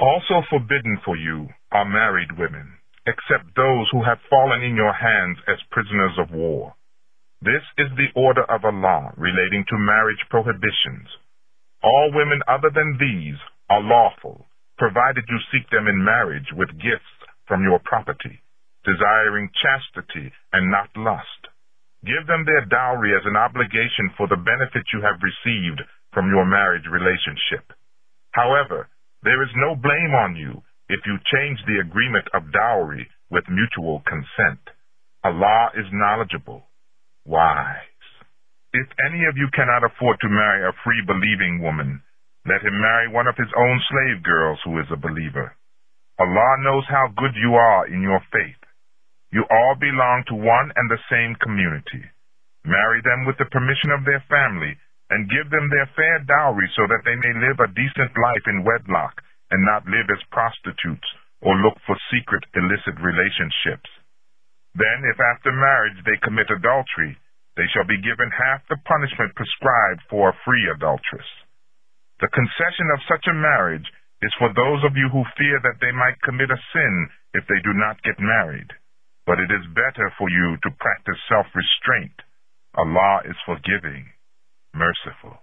Also forbidden for you are married women, except those who have fallen in your hands as prisoners of war. This is the order of Allah relating to marriage prohibitions. All women other than these are lawful, provided you seek them in marriage with gifts from your property, desiring chastity and not lust. Give them their dowry as an obligation for the benefit you have received from your marriage relationship. However, there is no blame on you if you change the agreement of dowry with mutual consent. Allah is knowledgeable, wise. If any of you cannot afford to marry a free believing woman, let him marry one of his own slave girls who is a believer. Allah knows how good you are in your faith. You all belong to one and the same community. Marry them with the permission of their family and give them their fair dowry so that they may live a decent life in wedlock and not live as prostitutes or look for secret illicit relationships. Then, if after marriage they commit adultery, they shall be given half the punishment prescribed for a free adulteress. The concession of such a marriage is for those of you who fear that they might commit a sin if they do not get married. But it is better for you to practice self-restraint. Allah is forgiving, merciful.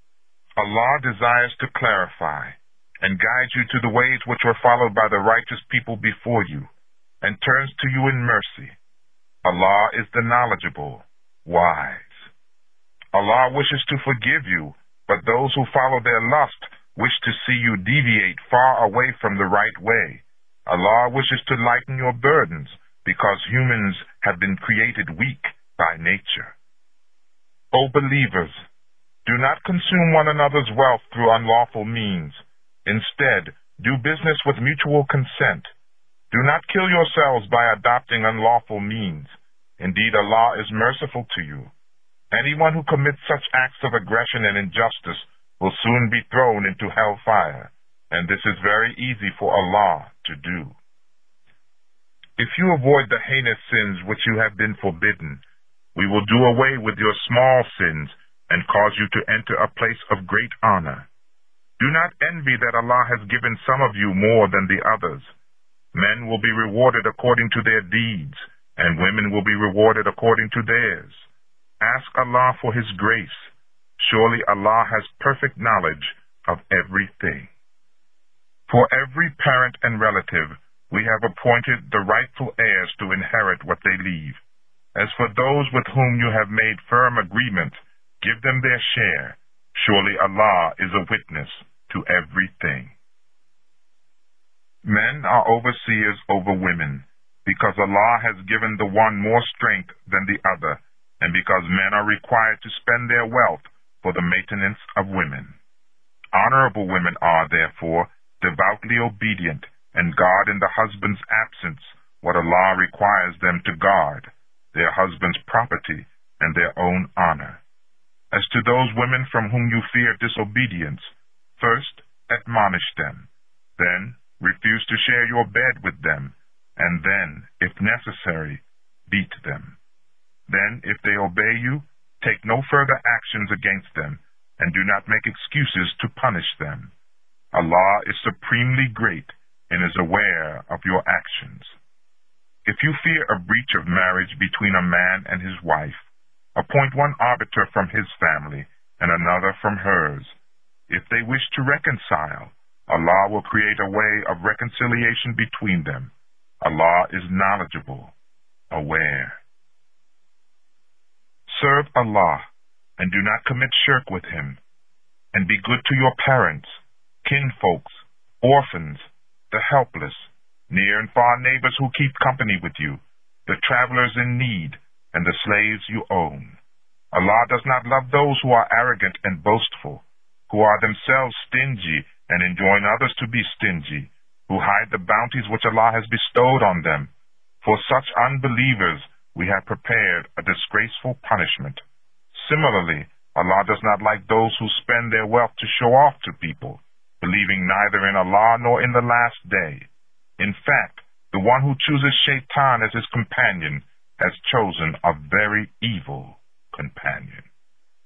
Allah desires to clarify and guide you to the ways which were followed by the righteous people before you, and turns to you in mercy. Allah is the knowledgeable, wise. Allah wishes to forgive you, but those who follow their lust wish to see you deviate far away from the right way. Allah wishes to lighten your burdens, because humans have been created weak by nature. O believers, do not consume one another's wealth through unlawful means. Instead, do business with mutual consent. Do not kill yourselves by adopting unlawful means. Indeed, Allah is merciful to you. Anyone who commits such acts of aggression and injustice will soon be thrown into hellfire, and this is very easy for Allah to do. If you avoid the heinous sins which you have been forbidden, we will do away with your small sins and cause you to enter a place of great honor. Do not envy that Allah has given some of you more than the others. Men will be rewarded according to their deeds, and women will be rewarded according to theirs. Ask Allah for His grace. Surely Allah has perfect knowledge of everything. For every parent and relative, we have appointed the rightful heirs to inherit what they leave. As for those with whom you have made firm agreement, give them their share. Surely Allah is a witness to everything. Men are overseers over women, because Allah has given the one more strength than the other, and because men are required to spend their wealth for the maintenance of women. Honorable women are, therefore, devoutly obedient and guard in the husband's absence what Allah requires them to guard, their husband's property and their own honor. As to those women from whom you fear disobedience, first admonish them, then refuse to share your bed with them, and then, if necessary, beat them. Then, if they obey you, take no further actions against them, and do not make excuses to punish them. Allah is supremely great and is aware of your actions. If you fear a breach of marriage between a man and his wife, appoint one arbiter from his family and another from hers. If they wish to reconcile, Allah will create a way of reconciliation between them. Allah is knowledgeable, aware. Serve Allah and do not commit shirk with Him, and be good to your parents, kinfolks, orphans, the helpless, near and far neighbors who keep company with you, the travelers in need, and the slaves you own. Allah does not love those who are arrogant and boastful, who are themselves stingy and enjoin others to be stingy, who hide the bounties which Allah has bestowed on them. For such unbelievers we have prepared a disgraceful punishment. Similarly, Allah does not like those who spend their wealth to show off to people, believing neither in Allah nor in the last day. In fact, the one who chooses Shaitan as his companion has chosen a very evil companion.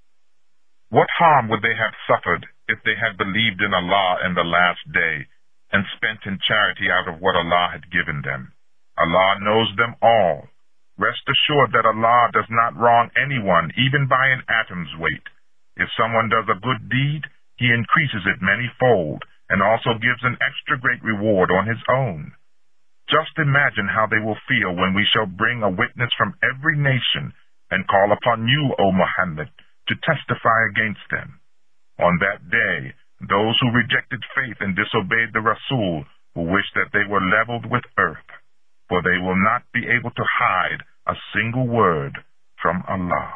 What harm would they have suffered if they had believed in Allah and the last day, and spent in charity out of what Allah had given them. Allah knows them all. Rest assured that Allah does not wrong anyone, even by an atom's weight. If someone does a good deed, He increases it many-fold, and also gives an extra great reward on His own. Just imagine how they will feel when we shall bring a witness from every nation and call upon you, O Muhammad, to testify against them. On that day, those who rejected faith and disobeyed the Rasul will wish that they were leveled with earth, for they will not be able to hide a single word from Allah.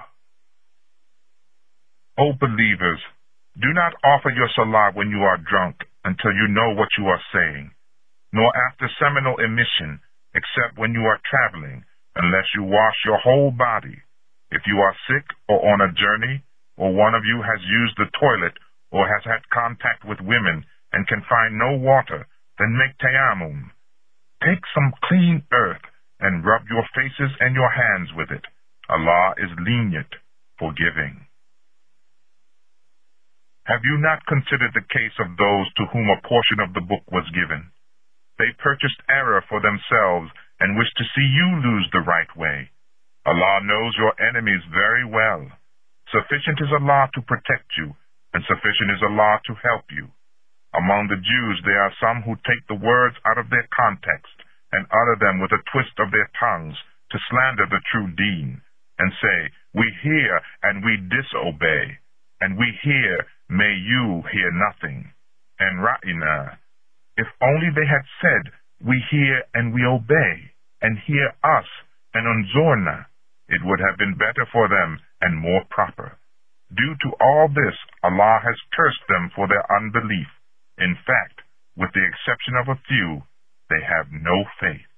O believers, do not offer your salah when you are drunk until you know what you are saying, nor after seminal emission, except when you are traveling, unless you wash your whole body. If you are sick or on a journey, or one of you has used the toilet or has had contact with women and can find no water, then make tayammum. Take some clean earth and rub your faces and your hands with it. Allah is lenient, forgiving. Have you not considered the case of those to whom a portion of the book was given? They purchased error for themselves and wish to see you lose the right way. Allah knows your enemies very well. Sufficient is Allah to protect you, and sufficient is Allah to help you. Among the Jews there are some who take the words out of their context and utter them with a twist of their tongues to slander the true deen, and say, we hear and we disobey, and we hear, may you hear nothing. And ra'ina, if only they had said, we hear and we obey, and hear us, and unzorna, it would have been better for them and more proper. Due to all this, Allah has cursed them for their unbelief. In fact, with the exception of a few, they have no faith.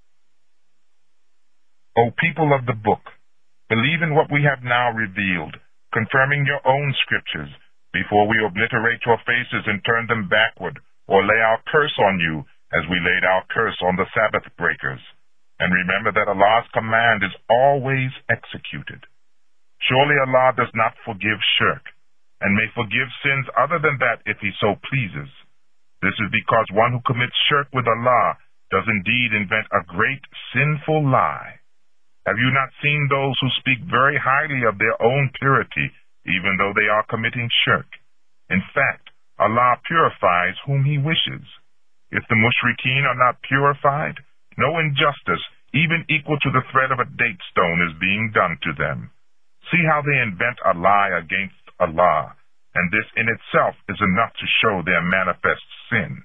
O people of the book, believe in what we have now revealed, confirming your own scriptures, before we obliterate your faces and turn them backward, or lay our curse on you, as we laid our curse on the Sabbath breakers. And remember that Allah's command is always executed. Surely Allah does not forgive shirk, and may forgive sins other than that if He so pleases. This is because one who commits shirk with Allah does indeed invent a great sinful lie. Have you not seen those who speak very highly of their own purity, even though they are committing shirk? In fact, Allah purifies whom He wishes. If the mushrikeen are not purified, no injustice, even equal to the thread of a date stone, is being done to them. See how they invent a lie against Allah, and this in itself is enough to show their manifest sin.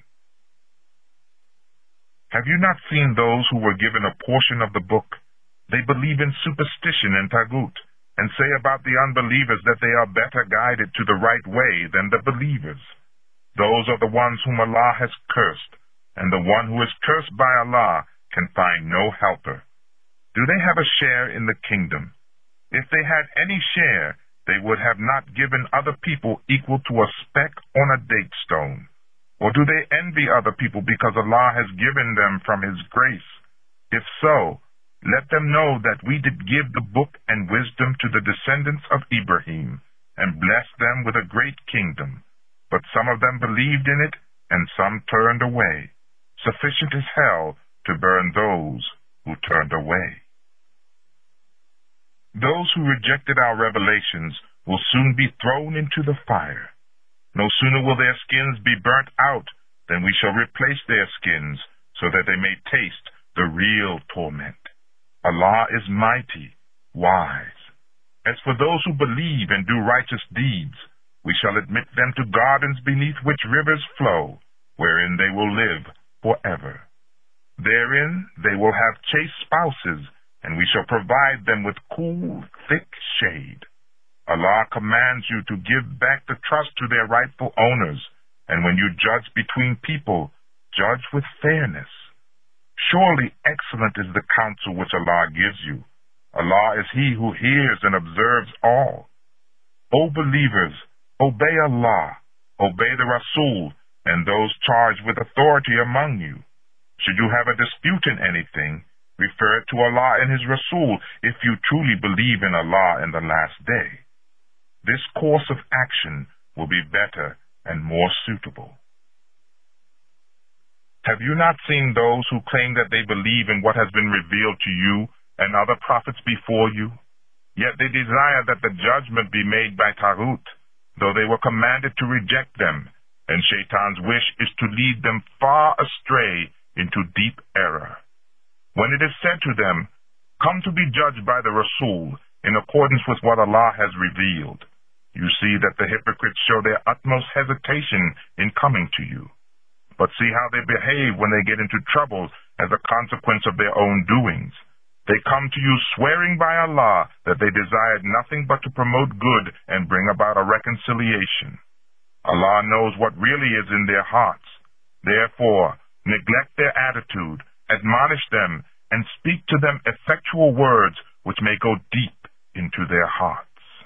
Have you not seen those who were given a portion of the book? They believe in superstition and tagut, and say about the unbelievers that they are better guided to the right way than the believers. Those are the ones whom Allah has cursed, and the one who is cursed by Allah can find no helper. Do they have a share in the kingdom? If they had any share, they would have not given other people equal to a speck on a date stone. Or do they envy other people because Allah has given them from His grace? If so, let them know that we did give the book and wisdom to the descendants of Ibrahim, and blessed them with a great kingdom. But some of them believed in it, and some turned away. Sufficient is hell to burn those who turned away. Those who rejected our revelations will soon be thrown into the fire. No sooner will their skins be burnt out than we shall replace their skins, so that they may taste the real torment. Allah is mighty, wise. As for those who believe and do righteous deeds, we shall admit them to gardens beneath which rivers flow, wherein they will live forever. Therein they will have chaste spouses, and we shall provide them with cool, thick shade. Allah commands you to give back the trust to their rightful owners, and when you judge between people, judge with fairness. Surely excellent is the counsel which Allah gives you. Allah is He who hears and observes all. O believers, obey Allah, obey the Rasul, and those charged with authority among you. Should you have a dispute in anything, refer it to Allah and His Rasul if you truly believe in Allah and the last day. This course of action will be better and more suitable. Have you not seen those who claim that they believe in what has been revealed to you and other prophets before you? Yet they desire that the judgment be made by Taghut, though they were commanded to reject them, and Shaitan's wish is to lead them far astray into deep error. When it is said to them, "Come to be judged by the Rasul in accordance with what Allah has revealed," you see that the hypocrites show their utmost hesitation in coming to you. But see how they behave when they get into trouble as a consequence of their own doings. They come to you swearing by Allah that they desired nothing but to promote good and bring about a reconciliation. Allah knows what really is in their hearts. Therefore, neglect their attitude, admonish them, and speak to them effectual words which may go deep into their hearts.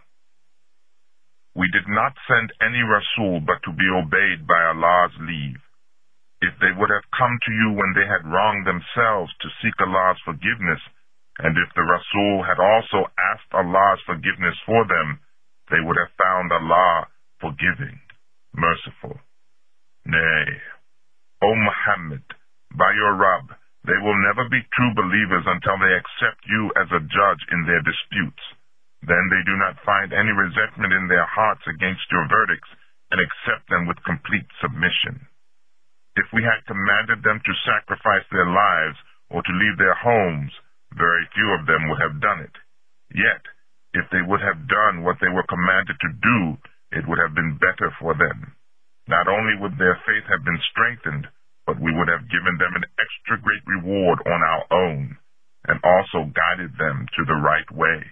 We did not send any Rasul but to be obeyed by Allah's leave. If they would have come to you when they had wronged themselves to seek Allah's forgiveness, and if the Rasul had also asked Allah's forgiveness for them, they would have found Allah forgiving, merciful. Nay, O Muhammad, by your Rabb, they will never be true believers until they accept you as a judge in their disputes. Then they do not find any resentment in their hearts against your verdicts and accept them with complete submission. If we had commanded them to sacrifice their lives or to leave their homes, very few of them would have done it. Yet, if they would have done what they were commanded to do, it would have been better for them. Not only would their faith have been strengthened, but we would have given them an extra great reward on our own, and also guided them to the right way.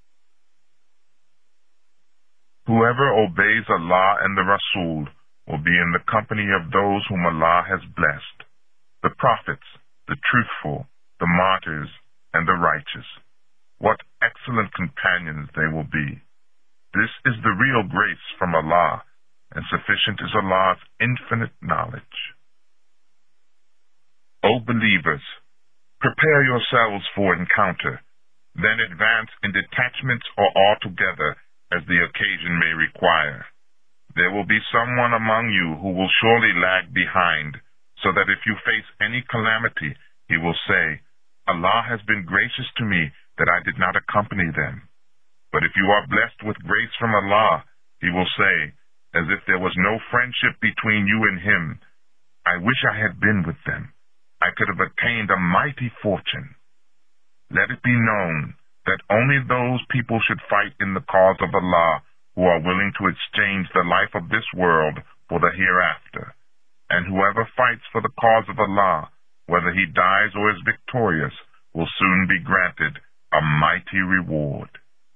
Whoever obeys Allah and the Rasul will be in the company of those whom Allah has blessed, the prophets, the truthful, the martyrs, and the righteous. What excellent companions they will be. This is the real grace from Allah, and sufficient is Allah's infinite knowledge. O believers, prepare yourselves for encounter, then advance in detachments or altogether as the occasion may require. There will be someone among you who will surely lag behind, so that if you face any calamity, he will say, "Allah has been gracious to me that I did not accompany them." But if you are blessed with grace from Allah, he will say, as if there was no friendship between you and him, "I wish I had been with them. I could have attained a mighty fortune." Let it be known that only those people should fight in the cause of Allah who are willing to exchange the life of this world for the hereafter. And whoever fights for the cause of Allah, whether he dies or is victorious, will soon be granted a mighty reward.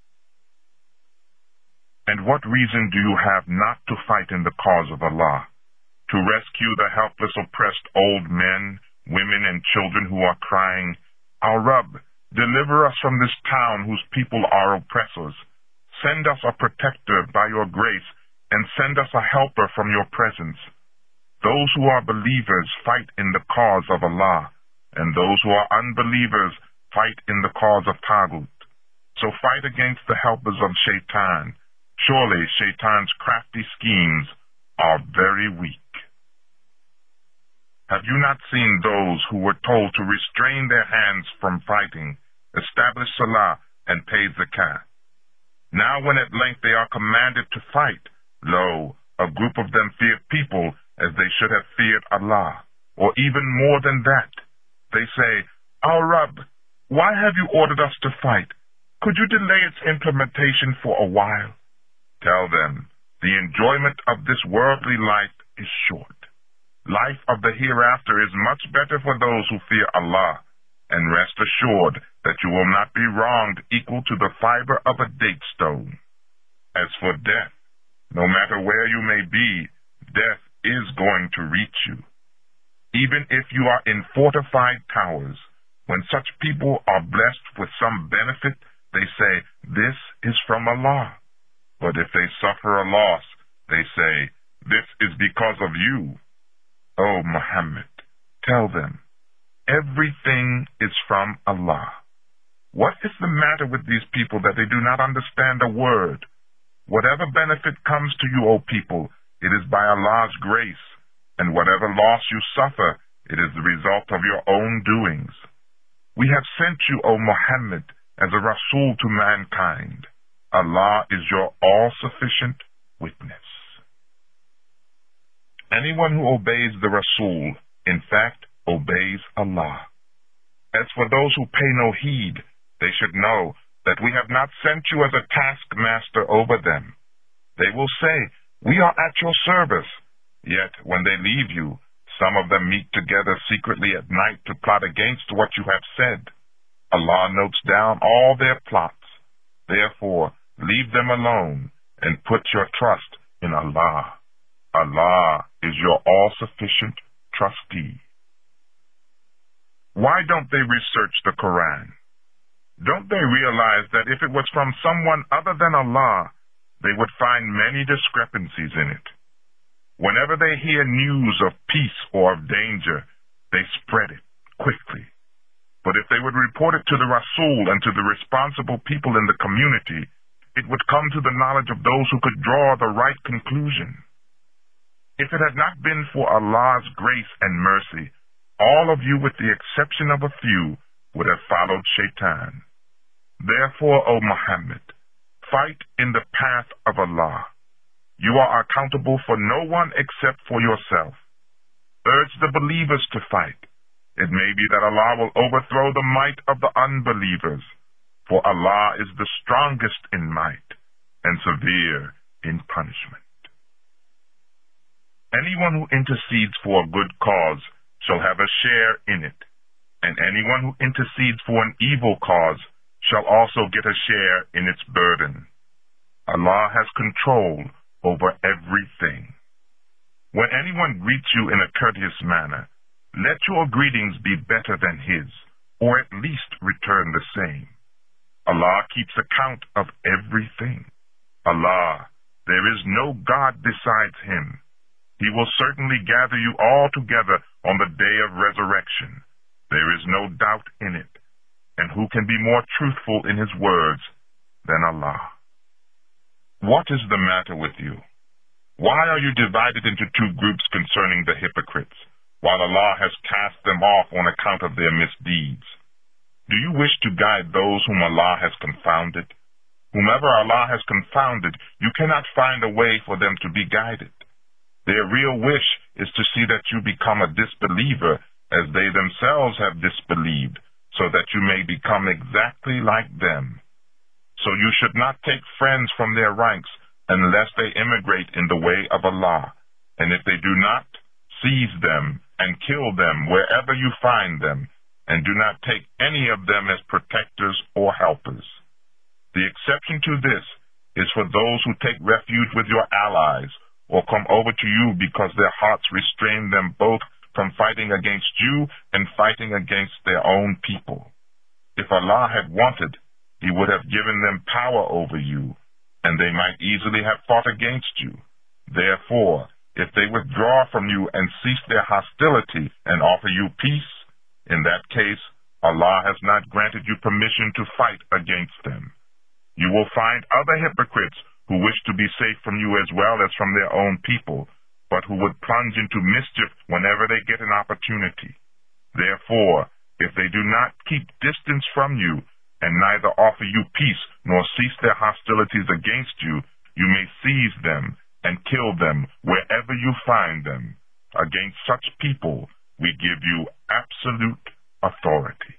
And what reason do you have not to fight in the cause of Allah? To rescue the helpless, oppressed old men, women, and children who are crying, "Our Rabb, deliver us from this town whose people are oppressors. Send us a protector by your grace, and send us a helper from your presence." Those who are believers fight in the cause of Allah, and those who are unbelievers fight in the cause of Taghut. So fight against the helpers of Shaitan. Surely Shaitan's crafty schemes are very weak. Have you not seen those who were told to restrain their hands from fighting, establish Salah, and pay Zakah? Now when at length they are commanded to fight, lo, a group of them feared people as they should have feared Allah, or even more than that. They say, "Our Rabb, why have you ordered us to fight? Could you delay its implementation for a while?" Tell them, the enjoyment of this worldly life is short. Life of the hereafter is much better for those who fear Allah, and rest assured that you will not be wronged equal to the fiber of a date stone. As for death, no matter where you may be, death is going to reach you. Even if you are in fortified towers, when such people are blessed with some benefit, they say, "This is from Allah." But if they suffer a loss, they say, "This is because of you." O Muhammad, tell them, everything is from Allah. What is the matter with these people that they do not understand a word? Whatever benefit comes to you, O people, it is by Allah's grace, and whatever loss you suffer, It is the result of your own doings. We have sent you, O Muhammad, as a Rasul to mankind. Allah is your all-sufficient witness. Anyone who obeys the Rasul, in fact, obeys Allah. As for those who pay no heed, they should know that we have not sent you as a taskmaster over them. They will say, "We are at your service." Yet when they leave you, some of them meet together secretly at night to plot against what you have said. Allah notes down all their plots. Therefore, leave them alone and put your trust in Allah. Allah is your all-sufficient trustee. Why don't they research the Quran? Don't they realize that if it was from someone other than Allah, they would find many discrepancies in it? Whenever they hear news of peace or of danger, they spread it quickly. But if they would report it to the Rasul and to the responsible people in the community, it would come to the knowledge of those who could draw the right conclusion. If it had not been for Allah's grace and mercy, all of you, with the exception of a few, would have followed Shaitan. Therefore, O Muhammad, fight in the path of Allah. You are accountable for no one except for yourself. Urge the believers to fight. It may be that Allah will overthrow the might of the unbelievers, for Allah is the strongest in might and severe in punishment. Anyone who intercedes for a good cause shall have a share in it, and anyone who intercedes for an evil cause shall also get a share in its burden. Allah has control over everything. When anyone greets you in a courteous manner, let your greetings be better than his, or at least return the same. Allah keeps account of everything. Allah, there is no God besides him. He will certainly gather you all together on the day of resurrection. There is no doubt in it. And who can be more truthful in his words than Allah? What is the matter with you? Why are you divided into two groups concerning the hypocrites, while Allah has cast them off on account of their misdeeds? Do you wish to guide those whom Allah has confounded? Whomever Allah has confounded, you cannot find a way for them to be guided. Their real wish is to see that you become a disbeliever as they themselves have disbelieved, so that you may become exactly like them. So you should not take friends from their ranks unless they immigrate in the way of Allah. And if they do not, seize them and kill them wherever you find them, and do not take any of them as protectors or helpers. The exception to this is for those who take refuge with your allies, or come over to you because their hearts restrain them both from fighting against you and fighting against their own people. If Allah had wanted, he would have given them power over you, and they might easily have fought against you. Therefore, if they withdraw from you and cease their hostility and offer you peace, in that case, Allah has not granted you permission to fight against them. You will find other hypocrites who wish to be safe from you as well as from their own people, but who would plunge into mischief whenever they get an opportunity. Therefore, if they do not keep distance from you, and neither offer you peace nor cease their hostilities against you, you may seize them and kill them wherever you find them. Against such people, we give you absolute authority.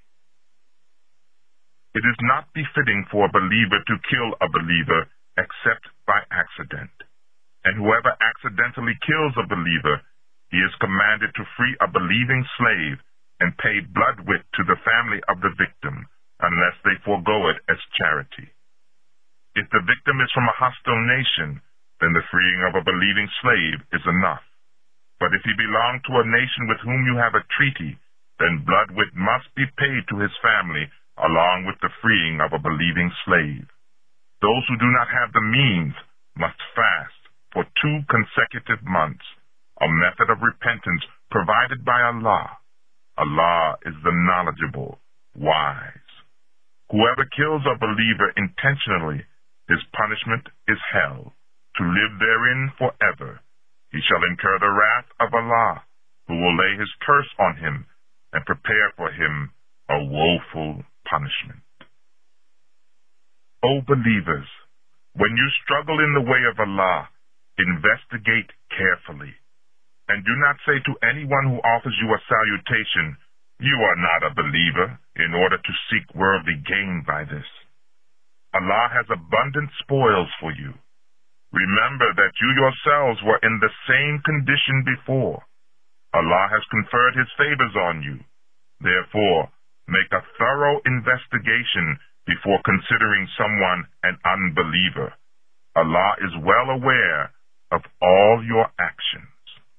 It is not befitting for a believer to kill a believer except by accident. And whoever accidentally kills a believer, he is commanded to free a believing slave and pay bloodwit to the family of the victim, unless they forego it as charity. If the victim is from a hostile nation, then the freeing of a believing slave is enough. But if he belong to a nation with whom you have a treaty, then bloodwit must be paid to his family along with the freeing of a believing slave. Those who do not have the means must fast for 2 consecutive months, a method of repentance provided by Allah. Allah is the knowledgeable, wise. Whoever kills a believer intentionally, his punishment is hell, to live therein forever. He shall incur the wrath of Allah, who will lay his curse on him and prepare for him a woeful punishment. O believers, when you struggle in the way of Allah, investigate carefully, and do not say to anyone who offers you a salutation, "You are not a believer," in order to seek worldly gain by this. Allah has abundant spoils for you. Remember that you yourselves were in the same condition before. Allah has conferred his favors on you. Therefore, make a thorough investigation before considering someone an unbeliever. Allah is well aware of all your actions.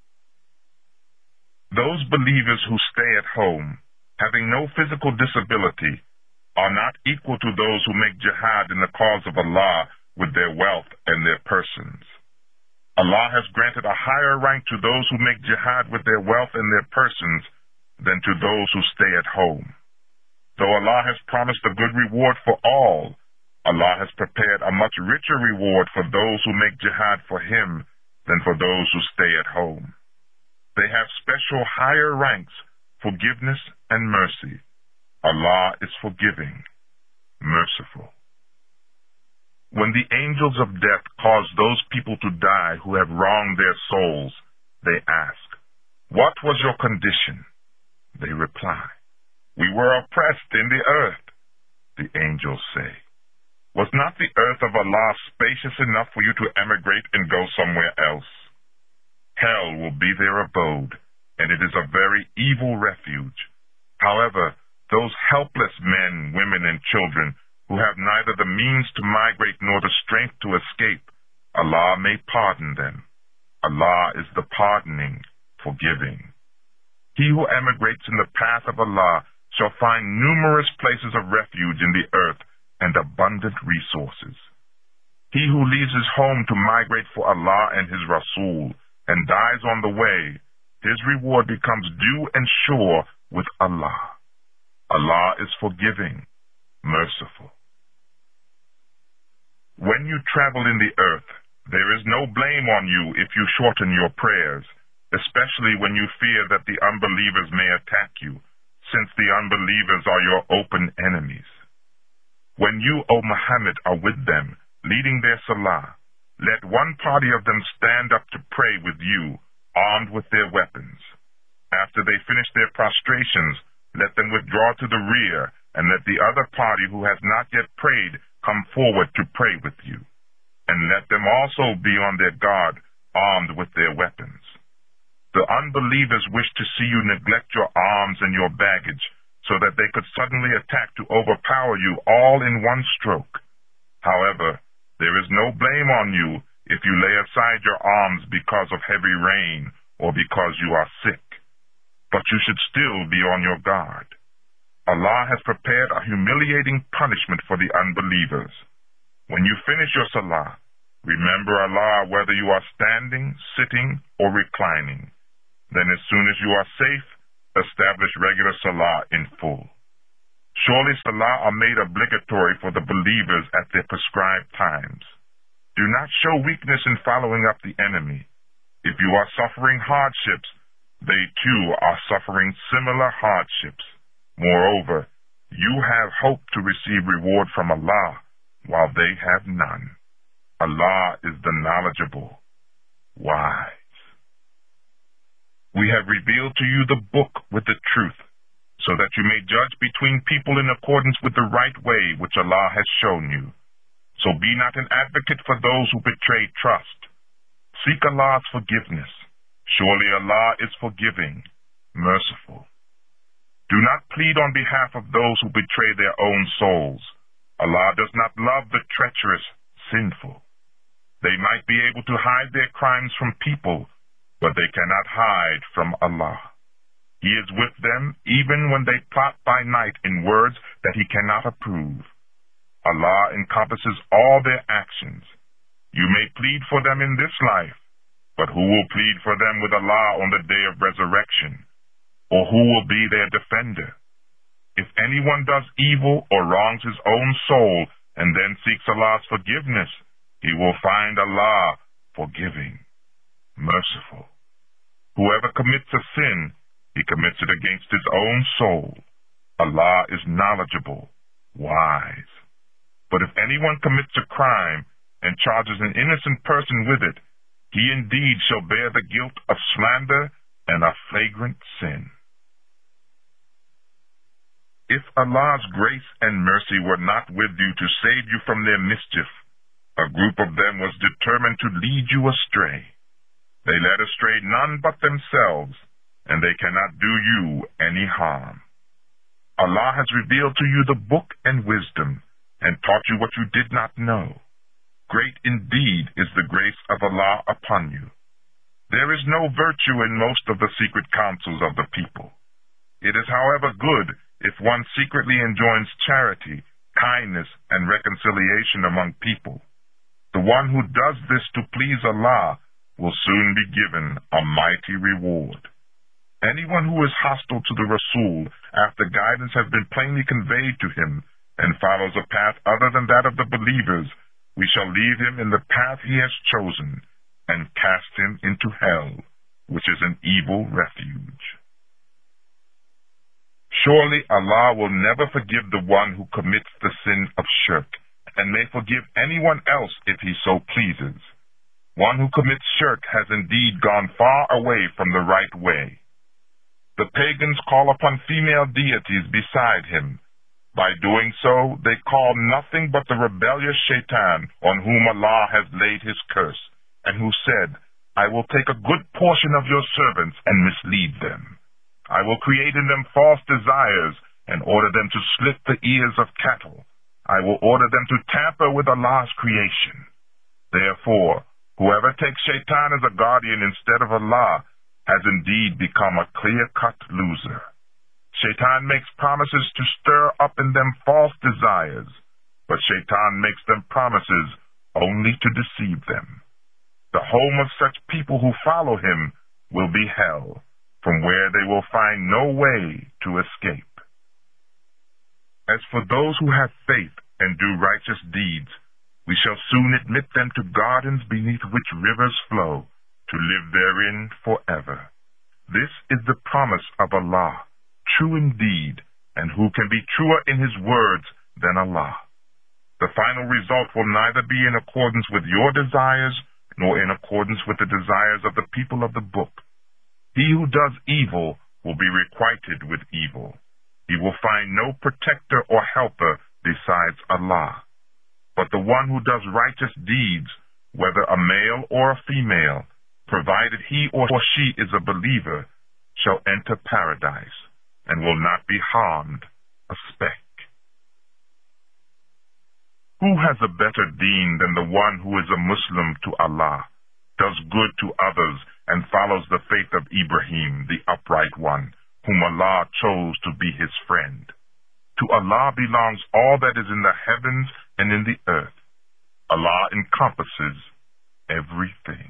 Those believers who stay at home, having no physical disability, are not equal to those who make jihad in the cause of Allah with their wealth and their persons. Allah has granted a higher rank to those who make jihad with their wealth and their persons than to those who stay at home. Though Allah has promised a good reward for all, Allah has prepared a much richer reward for those who make jihad for him than for those who stay at home. They have special higher ranks, forgiveness and mercy. Allah is forgiving, merciful. When the angels of death cause those people to die who have wronged their souls, they ask, "What was your condition?" They reply, "We were oppressed in the earth." The angels say, "Was not the earth of Allah spacious enough for you to emigrate and go somewhere else?" Hell will be their abode, and it is a very evil refuge. However, those helpless men, women, and children who have neither the means to migrate nor the strength to escape, Allah may pardon them. Allah is the pardoning, forgiving. He who emigrates in the path of Allah shall find numerous places of refuge in the earth and abundant resources. He who leaves his home to migrate for Allah and his Rasul and dies on the way, his reward becomes due and sure with Allah. Allah is forgiving, merciful. When you travel in the earth, there is no blame on you if you shorten your prayers, especially when you fear that the unbelievers may attack you, since the unbelievers are your open enemies. When you, O Muhammad, are with them, leading their salah, let one party of them stand up to pray with you, armed with their weapons. After they finish their prostrations, let them withdraw to the rear, and let the other party who has not yet prayed come forward to pray with you. And let them also be on their guard, armed with their weapons. The unbelievers wish to see you neglect your arms and your baggage, so that they could suddenly attack to overpower you all in one stroke. However, there is no blame on you if you lay aside your arms because of heavy rain or because you are sick. But you should still be on your guard. Allah has prepared a humiliating punishment for the unbelievers. When you finish your salah, remember Allah whether you are standing, sitting, or reclining. Then as soon as you are safe, establish regular salah in full. Surely salah are made obligatory for the believers at their prescribed times. Do not show weakness in following up the enemy. If you are suffering hardships, they too are suffering similar hardships. Moreover, you have hope to receive reward from Allah, while they have none. Allah is the knowledgeable, wise. We have revealed to you the book with the truth, so that you may judge between people in accordance with the right way which Allah has shown you. So be not an advocate for those who betray trust. Seek Allah's forgiveness. Surely Allah is forgiving, merciful. Do not plead on behalf of those who betray their own souls. Allah does not love the treacherous, sinful. They might be able to hide their crimes from people, but they cannot hide from Allah. He is with them even when they plot by night in words that He cannot approve. Allah encompasses all their actions. You may plead for them in this life, but who will plead for them with Allah on the day of resurrection? Or who will be their defender? If anyone does evil or wrongs his own soul and then seeks Allah's forgiveness, he will find Allah forgiving, merciful. Whoever commits a sin, he commits it against his own soul. Allah is knowledgeable, wise. But if anyone commits a crime and charges an innocent person with it, he indeed shall bear the guilt of slander and a flagrant sin. If Allah's grace and mercy were not with you to save you from their mischief, a group of them was determined to lead you astray. They led astray none but themselves, and they cannot do you any harm. Allah has revealed to you the book and wisdom, and taught you what you did not know. Great indeed is the grace of Allah upon you. There is no virtue in most of the secret counsels of the people. It is, however, good if one secretly enjoins charity, kindness, and reconciliation among people. The one who does this to please Allah will soon be given a mighty reward. Anyone who is hostile to the Rasul after guidance has been plainly conveyed to him and follows a path other than that of the believers, we shall leave him in the path he has chosen and cast him into hell, which is an evil refuge. Surely Allah will never forgive the one who commits the sin of shirk, and may forgive anyone else if he so pleases. One who commits shirk has indeed gone far away from the right way. The pagans call upon female deities beside him. By doing so, they call nothing but the rebellious Shaitan, on whom Allah has laid his curse, and who said, I will take a good portion of your servants and mislead them. I will create in them false desires and order them to slit the ears of cattle. I will order them to tamper with Allah's creation. Therefore, whoever takes Shaitan as a guardian instead of Allah has indeed become a clear-cut loser. Shaitan makes promises to stir up in them false desires, but Shaitan makes them promises only to deceive them. The home of such people who follow him will be hell, from where they will find no way to escape. As for those who have faith and do righteous deeds, we shall soon admit them to gardens beneath which rivers flow, to live therein forever. This is the promise of Allah, true indeed, and who can be truer in his words than Allah? The final result will neither be in accordance with your desires, nor in accordance with the desires of the people of the book. He who does evil will be requited with evil. He will find no protector or helper besides Allah. But the one who does righteous deeds, whether a male or a female, provided he or she is a believer, shall enter paradise and will not be harmed a speck. Who has a better deen than the one who is a Muslim to Allah, does good to others, and follows the faith of Ibrahim, the upright one, whom Allah chose to be his friend? To Allah belongs all that is in the heavens and in the earth. Allah encompasses everything.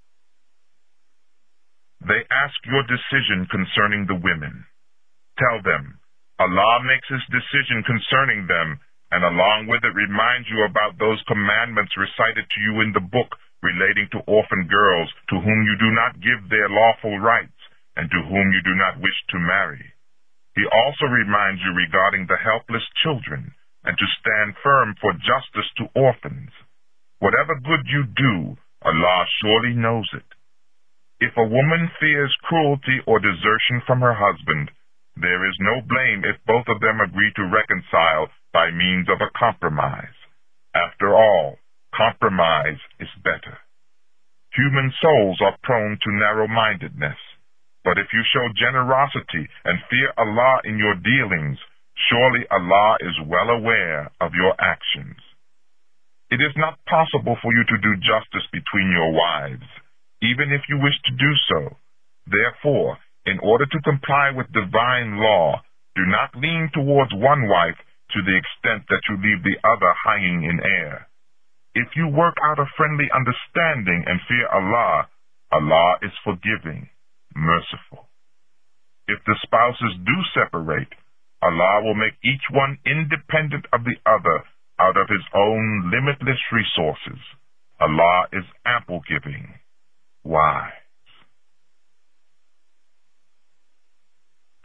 They ask your decision concerning the women. Tell them, Allah makes his decision concerning them, and along with it reminds you about those commandments recited to you in the book relating to orphan girls to whom you do not give their lawful rights and to whom you do not wish to marry. He also reminds you regarding the helpless children and to stand firm for justice to orphans. Whatever good you do, Allah surely knows it. If a woman fears cruelty or desertion from her husband, there is no blame if both of them agree to reconcile by means of a compromise. After all, compromise is better. Human souls are prone to narrow-mindedness, but if you show generosity and fear Allah in your dealings, surely Allah is well aware of your actions. It is not possible for you to do justice between your wives, even if you wish to do so. Therefore, in order to comply with divine law, do not lean towards one wife to the extent that you leave the other hanging in air. If you work out a friendly understanding and fear Allah, Allah is forgiving, merciful. If the spouses do separate, Allah will make each one independent of the other out of his own limitless resources. Allah is ample giving, wise.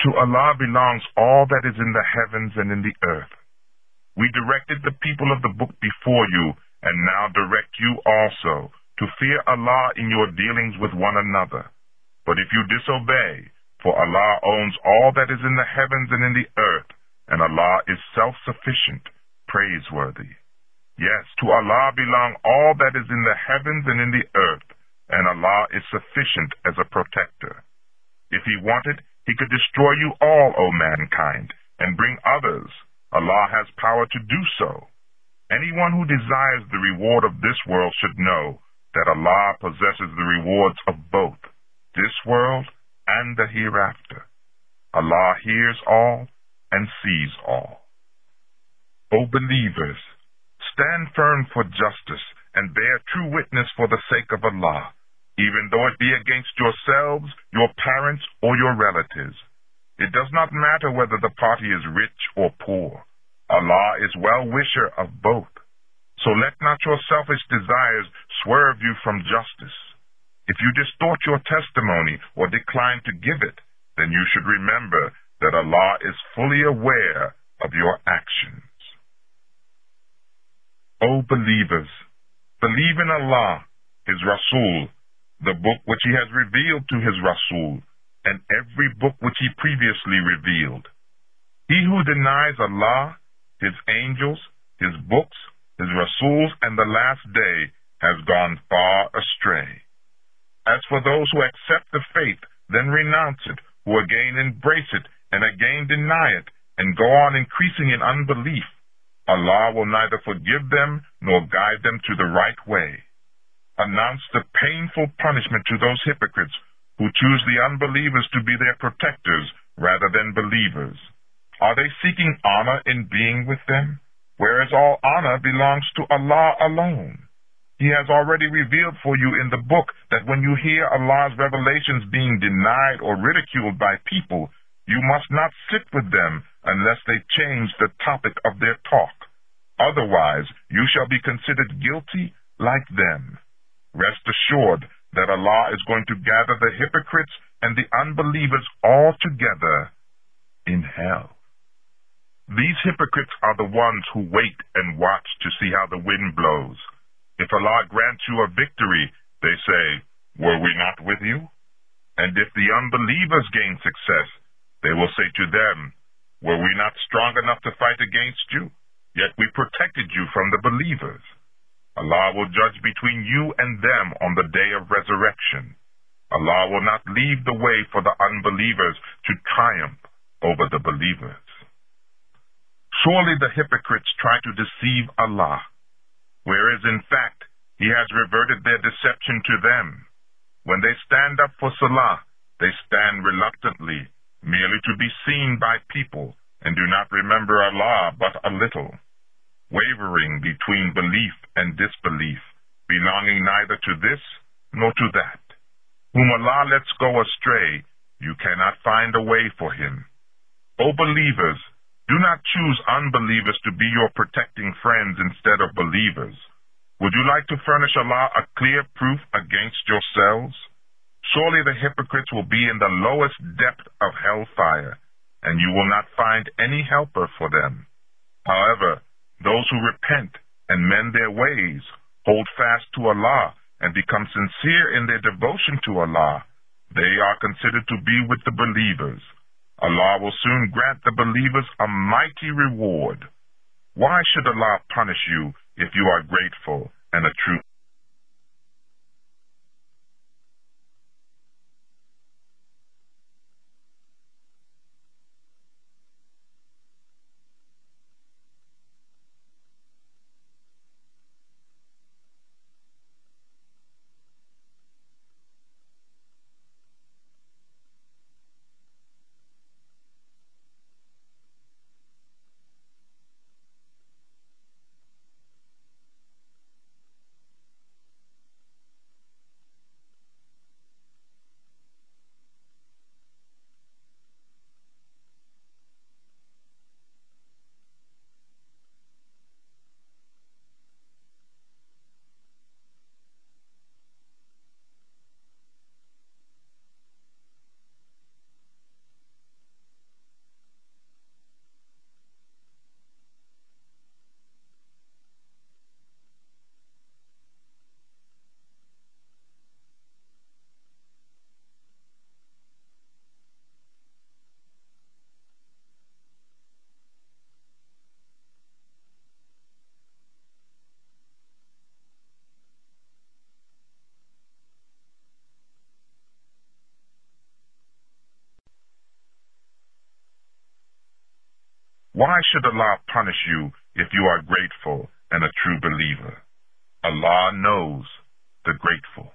To Allah belongs all that is in the heavens and in the earth. We directed the people of the book before you, and now direct you also to fear Allah in your dealings with one another. But if you disobey, for Allah owns all that is in the heavens and in the earth, and Allah is self-sufficient, praiseworthy. Yes, to Allah belong all that is in the heavens and in the earth, and Allah is sufficient as a protector. If He wanted, He could destroy you all, O mankind, and bring others. Allah has power to do so. Anyone who desires the reward of this world should know that Allah possesses the rewards of both this world and the hereafter. Allah hears all and sees all. O believers, stand firm for justice and bear true witness for the sake of Allah, even though it be against yourselves, your parents, or your relatives. It does not matter whether the party is rich or poor. Allah is well-wisher of both. So let not your selfish desires swerve you from justice. If you distort your testimony or decline to give it, then you should remember that Allah is fully aware of your actions. O believers, believe in Allah, His Rasul, the book which He has revealed to His Rasul, and every book which He previously revealed. He who denies Allah, His angels, His books, His Rasuls, and the last day has gone far astray. As for those who accept the faith, then renounce it, who again embrace it, and again deny it, and go on increasing in unbelief, Allah will neither forgive them nor guide them to the right way. Announce the painful punishment to those hypocrites who choose the unbelievers to be their protectors rather than believers. Are they seeking honor in being with them? Whereas all honor belongs to Allah alone. He has already revealed for you in the book that when you hear Allah's revelations being denied or ridiculed by people, you must not sit with them unless they change the topic of their talk. Otherwise, you shall be considered guilty like them. Rest assured that Allah is going to gather the hypocrites and the unbelievers all together in hell. These hypocrites are the ones who wait and watch to see how the wind blows. If Allah grants you a victory, they say, "Were we not with you?" And if the unbelievers gain success, they will say to them, "Were we not strong enough to fight against you? Yet we protected you from the believers." Allah will judge between you and them on the day of resurrection. Allah will not leave the way for the unbelievers to triumph over the believers. Surely the hypocrites try to deceive Allah, whereas in fact He has reverted their deception to them. When they stand up for Salah, they stand reluctantly, merely to be seen by people, and do not remember Allah but a little, wavering between belief and disbelief, belonging neither to this nor to that. Whom Allah lets go astray, you cannot find a way for him. O believers, do not choose unbelievers to be your protecting friends instead of believers. Would you like to furnish Allah a clear proof against yourselves? Surely the hypocrites will be in the lowest depth of hellfire, and you will not find any helper for them. However, those who repent and mend their ways, hold fast to Allah, and become sincere in their devotion to Allah, they are considered to be with the believers. Allah will soon grant the believers a mighty reward. Why should Allah punish you if you are grateful and a true Why should Allah punish you if you are grateful and a true believer? Allah knows the grateful.